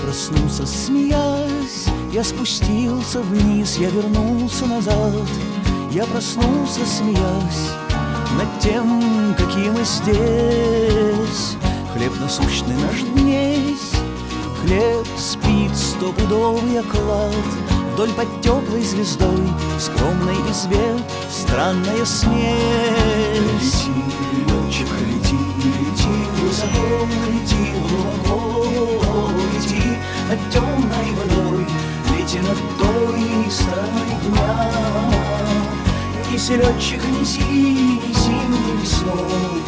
проснулся, смеясь, я спустился вниз, я вернулся назад. Я проснулся, смеясь, над тем, какие мы здесь. Хлеб насущный наш днесь, хлеб спит стопудовый оклад. Вдоль под теплой звездой в скромной избе странная смесь. Лети, летчик, лети, лети высоко, лети глубоко, лети над темной водой, лети над той стороной дня. Неси, летчик, неси, неси мне письмо,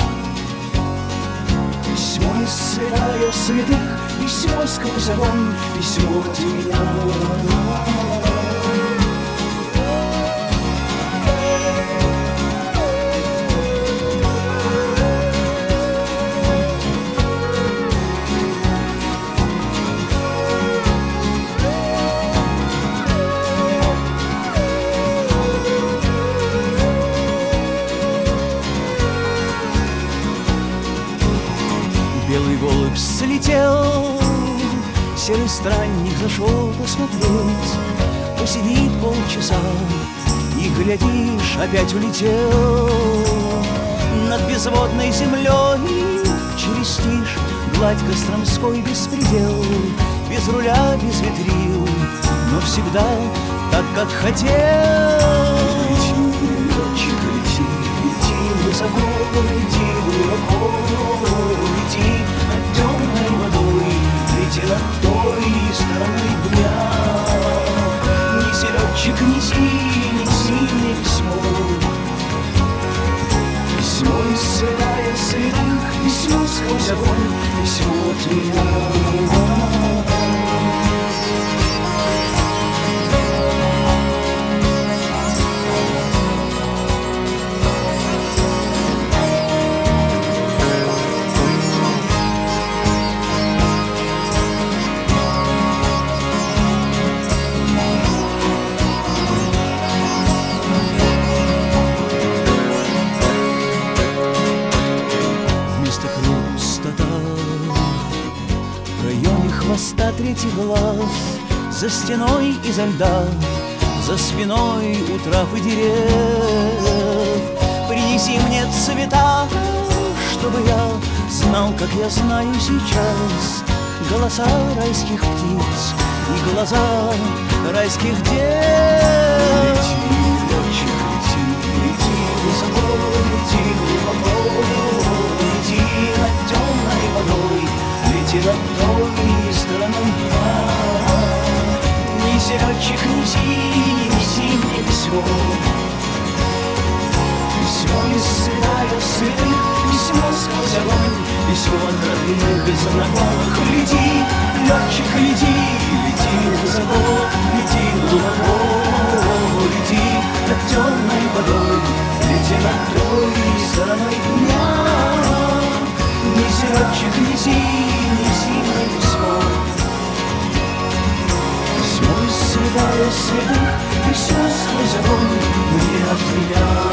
письмо из святая святых, письмо сквозь огонь, письмо от меня. Белый голубь слетел, серый странник зашел посмотреть. Посидит полчаса, и, глядишь, опять улетел над безводной землей. Через тишь гладь Костромской беспредел, без руля, без ветрил, но всегда так, как хотел. Лети, летчик, лети, лети высоко, лети глубоко, лети над темной водой, лети над той стороной дня. Неси, летчик, неси, неси мне письмо, письмо из святая святых, письмо сквозь огонь, письмо от меня. Хвоста третий глаз, за стеной изо льда, за спиной у трав и дерев. Принеси мне цвета, чтобы я знал, как я знаю сейчас, голоса райских птиц и глаза райских дев. Лети, летчик, лети, лети высоко, лети глубоко, лети над темной водой, лети над той стороной дня. Неси, летчик, неси, неси мне письмо, письмо из святая святых, письмо сквозь огонь, письмо от родных и знакомых. Лети, летчик, лети, лети высоко, лети глубоко, лети над темной водой, лети над той стороной дня. Неси, летчик, неси, неси мне письмо, письмо из святая святых, письмо сквозь огонь мне от меня.